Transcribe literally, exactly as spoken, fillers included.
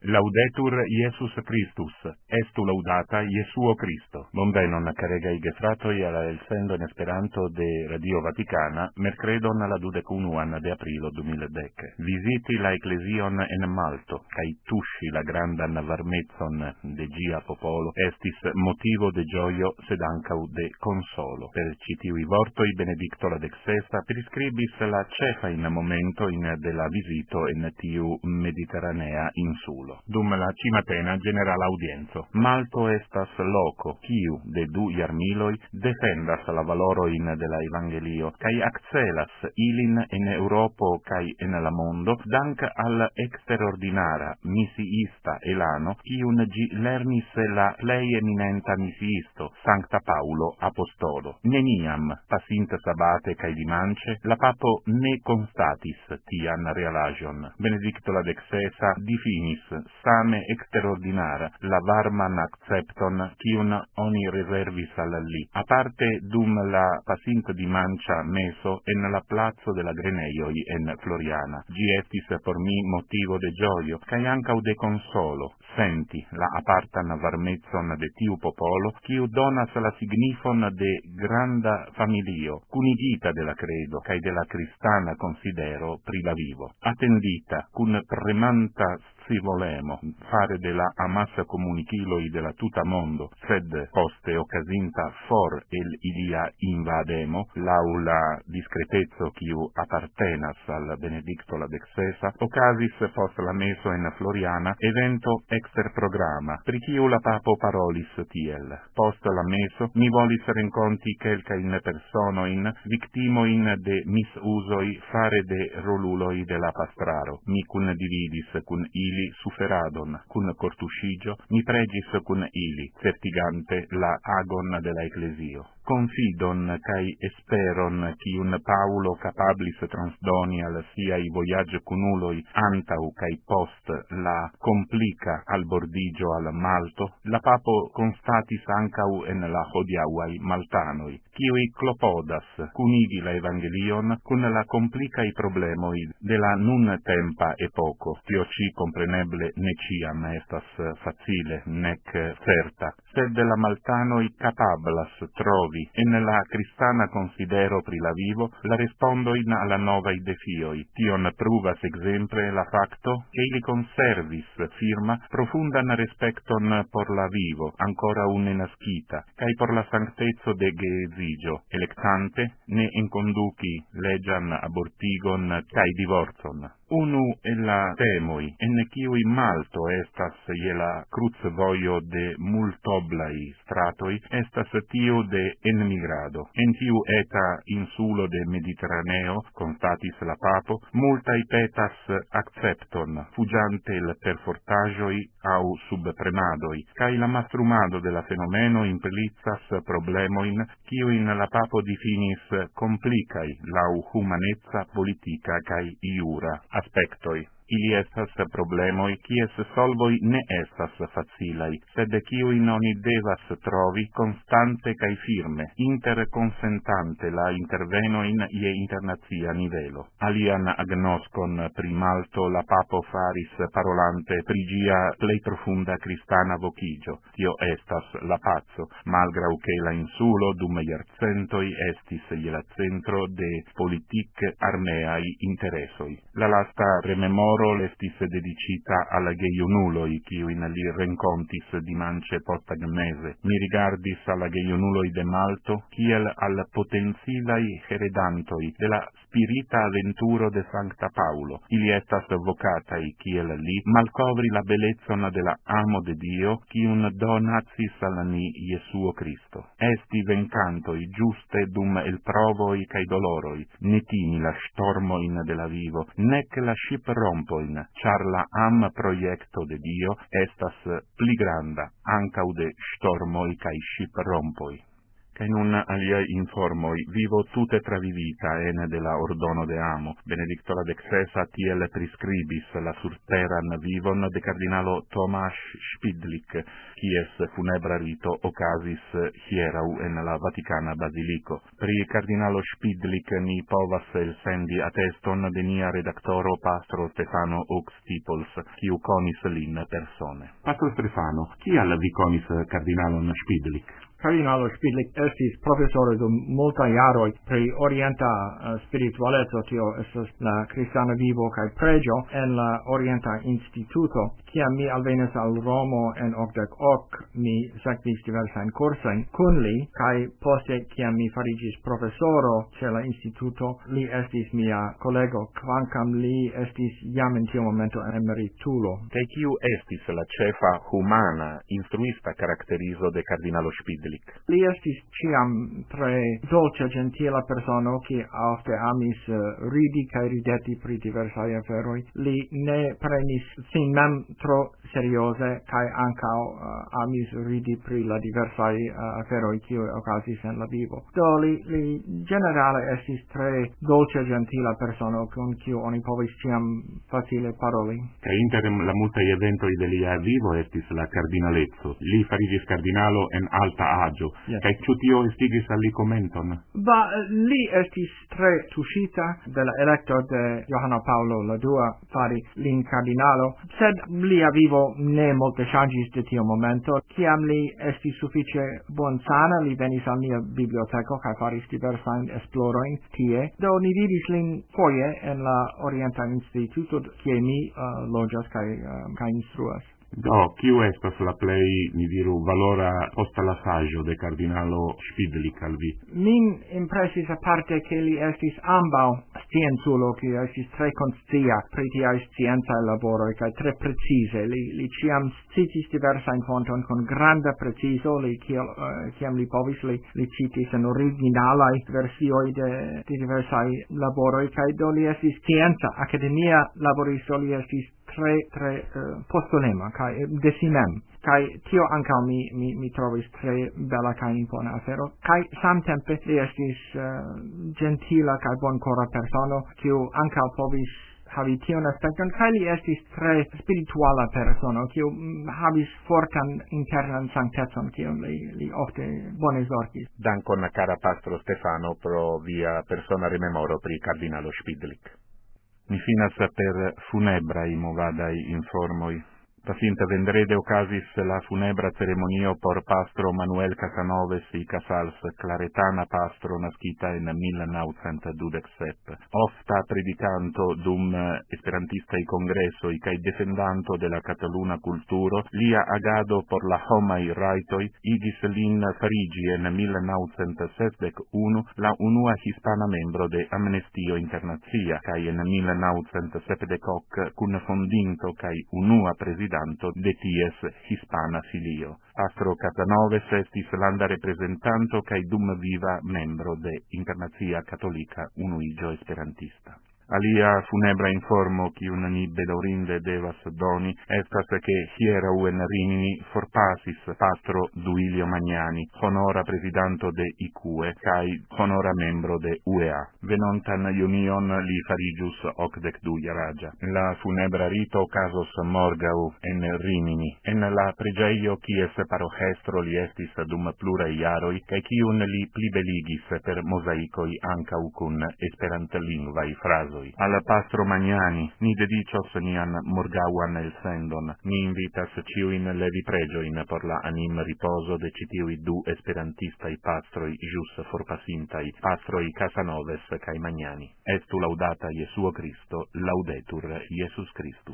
Laudetur Iesus Christus, estu laudata Iesuo Cristo. Bonvenon caregai gefratoi alla el sendo in Esperanto de Radio Vaticana, mercredon la dudecunuan de aprilo duemiladec. Visiti la Ecclesion en Malto, cae tusci la grandan varmezzon de gia popolo, estis motivo de gioio sed ancau de consolo. Per citivi vortoi Benedicto la dexesta prescribis la cefa in momento in de la visito en tiu mediterranea insulo. Dum la cimatena general audienzo. Malto estas loco, quiu de du iarmiloi defendas la valoro in de la Evangelio, cae accelas ilin in Europo cae in la mondo, dank al exterordinara misiista elano, quiun gi lernis la plei eminenta misiisto, Sancta Paulo Apostolo. Neniam, pasint sabate cae dimance, la papo ne constatis tian realagion. Benedicto la dexesa difinis same exterordinara la varman accepton quiun oni reservis al li. A parte dum la pasint di mancia meso en la plazo de la Greneioi en Floriana. Gi estis por mi motivo de gioio, cae ancau de consolo. Senti la apartan varmezzon de tiu popolo, quiu donas la signifon de granda familio, cunigita de la credo, cae de la cristana considero pri la vivo. Attendita, cun premanta si volemo fare de la amassa comuniciloi de la tuta mondo, sed poste occasinta for el ilia invademo, l'aula discretezzo quiu appartenas al Benedicto la dexesa, occasis post la meso en Floriana, evento exter programma, pri quiu la papo parolis tiel. Post la meso, mi volis renconti quelca in persono in victimo in de misusoi fare de roluloi de la pastraro. Mi cun dividis cun ili suferadon, cun cortuscigio, mi pregis cun ili, certigante la agon de la Ecclesio. Confidon cae esperon quiun Paulo capablis transdoni al siai voyage cunuloi antau cae post la complica al bordigio al Malto, la papo constatis ancau en la hodiauai maltanoi, quiui clopodas cunigi la Evangelion cun la complicai problemoi de la nun tempa epoco. Tio ci compreneble ne ciam estas facile, nec certa, sed la maltanoi capablas trovi en la cristana considero pri la vivo la respondoin alla novai defioi. Tion pruvas exemple la facto che ili conservis firma profundan respecton por la vivo, ancora unnenaschita, cae por la sanctezzo de geezigio, electante ne inconduci legian abortigon cae divorzon. Unu en la temoi, en quiui Malto estas je la cruz voio de multoblai stratoi, estas tiu de enmigrado. En tiu eta insulo de Mediterraneo, constatis la papo, multai petas accepton, fugiante il perfortagioi au subpremadoi, cae la mastrumado de la fenomeno impellitzas problemoin, quiuin la papo definis complicai lau humanezza politica cae iura aspectoi. Ili estas problemoi, quies solvoi ne estas facilai, sed quiui oni devas trovi constante cae firme, interconsentante la intervenoin ie internazia nivelo. Alian agnoscon pri Malto la papo faris parolante prigia plei profunda cristana vocigio. Tio estas la pazzo, malgrau che la insulo dum iarcentoi estis ie la centro de politic armeai interessoi. La lasta rememoro estis dedicita alla geiunuloi, quiuin li rencontis dimance postag mese. Mi rigardis alla geiunuloi de Malto, kiel al potenzilai heredantoi de la spirita aventuro de Sancta Paulo. Ili estas vocatai, kiel li, malcovri la belezzon de la amo de Dio, quiun donatsis al ni Iesuo Cristo. Esti vencantoi giuste dum el provoi cae doloroi, ne timi la stormoin de la vivo, nec la ship rompoin, char la am proiecto de Dio estas pli granda, ancau de stormoi cae ship rompoi. Ca nun aliae informoi vivo tute travivita ene de la ordono de amo, benedictora dexesa tiel prescribis la surteran vivon de cardinalo Tomasz Spidlik, quies funebra rito ocasis hierau en la Vaticana Basilico. Pri cardinalo Spidlik ni povas elsendi atteston de nia redactoro Pastro Stefano Oxtipols, quiu conis lin persone. Pastro Stefano, kial vi conis cardinalon Spidlik? Cardinalo Spidlik estis professore dum multa jaroi pri orienta uh, spiritualezo, tio estas la Cristiana vivo kai pregio en la Orienta Instituto. Kiam mi alvenis al Romo en ocdec ok, mi sekvis diversain kursain kun li, kai poste kiam mi farigis professoro ce la Instituto, li estis mia collego, kvankam li estis jam in tio momento emeritulo. Kai kiu estis la cefa humana instruista caracterizo de Cardinalo Spidlik? Li estis ciam tre dolce gentila persono, qui ofte amis uh, ridi cae rideti pri diversae aferoi. Li ne prenis sin mem tro seriose, cae ancao uh, amis ridi pri la diversae uh, aferoi qui ocasis en la vivo. Do li, li generale estis tre dolce gentila persono, con qui oni povis ciam facile paroli. Ca inter la multae eventoi de lia vivo estis la cardinalezzo. Li farigis cardinalo en alta agio. Yes. Kai ciu tio instigis al li commenton? Ba, li estis tre tuŝita de la electo de Johano Paulo la dua fari lin cardinalo, sed lia vivo ne multe ŝanĝis de tio momento. Kiam li estis sufiĉe bonsana, li venis al mia biblioteko kaj faris diversajn esplorojn tie. Do ni vidis lin foje en la Orienta Instituto, kie mi uh, loĝas kaj uh, kaj instruas. Do, kiu estas la plei, mi diru, valora postalasaggio de cardinalo Spidlik al vi? Min impresis aparte che li estis ambau scienzulo, qui estis tre conscia pri tiai scienzae laboroi, cae tre precise. Li, li ciam citis diversain fonton con granda preciso, li ciam, uh, ciam li povis, li, li citis en originalai versioi de, de diversai laboroi, cae do li estis scienza, academia laboristo, li estis tre tre uh, postulema kai de si mem kai tio ankaŭ mi mi mi trovis tre bela kai impona afero kai samtempe li estis uh, gentila kai bonkora persono kiu ankaŭ povis havi tion aspekton kai li estis tre spirituala persono kiu mm, havis fortan internan sanctecon kiun li, li ofte bone zorgis. Dankon cara Pastro Stefano pro via persona rememoro pri cardinalo Spidlik. Mi finas per funebrai movadai informoi. Pasinta vendrede ocasis la funebra ceremonio por Pastro Manuel Casanoves y Casals, claretana pastro nascita en mil naucent dudec sep. Ofta predicanto dum esperantistai congressoi cae defendanto de la Cataluna culturo, lia agado por la homai raitoi igis lin farigi en mil naucent sesdec unu la unua hispana membro de Amnestio Internazia, cae en mil naucent sepdec hoc cun fondinto cae unua presidente de ties hispana filio. Pastro Casanoves estis landa representanto cae dum viva membro de Internazia Catolica Unuigio Esperantista. Alia funebra informo quiun ni bedaurinde devas doni estas che hierau en Rimini forpasis Pastro Duilio Magnani, honora presidanto de I C U E cae honora membro de U E A. Venontan iunion li farigius ocdec du jaragia. La funebra rito casos morgau en Rimini. En la pregeio quies parochestro li estis dum plurae jaroi, cae quiun li plibeligis per mosaicoi ancau cun esperantlingvaj frazoi. Al Pastro Magnani ni dedicios nian morgauan el sendon. Ni invitas ciuin levi pregioin por la anim riposo de citiui du esperantistai pastroi jus forpasintai, Pastroi Casanoves cae Magnani. Estu laudata Iesuo Christo, laudetur Iesus Christus.